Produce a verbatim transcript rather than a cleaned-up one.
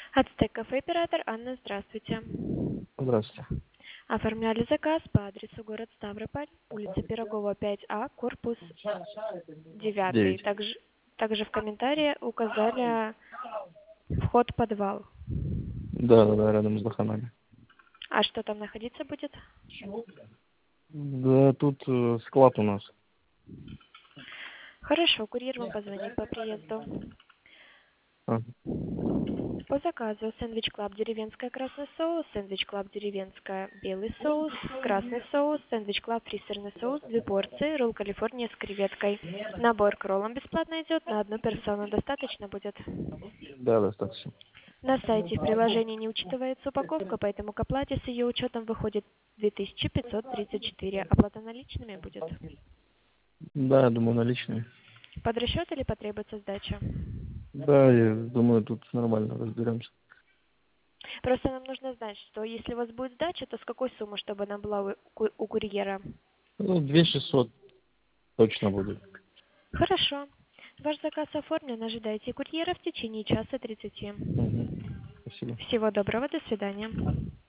Ацтек кафе оператор Анна, здравствуйте. Здравствуйте. Оформляли заказ по адресу город Ставрополь, улица Пирогова, пять А, корпус девятый. Девять. Также, также в комментарии указали вход в подвал. Да, да, да, рядом с Баханами. А что там находиться будет? Да, тут э, склад у нас. Хорошо, курьер вам позвонит по приезду. А, По заказу сэндвич клаб деревенская красный соус, сэндвич клаб деревенская белый соус, красный соус, сэндвич клаб фрисерный соус, две порции, ролл Калифорния с креветкой. Набор к роллам бесплатно идет, на одну персону достаточно будет. да, достаточно. На сайте в приложении не учитывается упаковка, поэтому к оплате с ее учетом выходит две тысячи пятьсот тридцать четыре. Оплата наличными будет. Да, я думаю, наличные. Под расчет или потребуется сдача? Да, я думаю, тут нормально разберемся. Просто нам нужно знать, что если у вас будет сдача, то с какой суммы, чтобы она была у, ку- у курьера? Ну, две шестьсот точно будет. Хорошо. Ваш заказ оформлен. Ожидайте курьера в течение часа тридцати. Угу. Спасибо. Всего доброго. До свидания.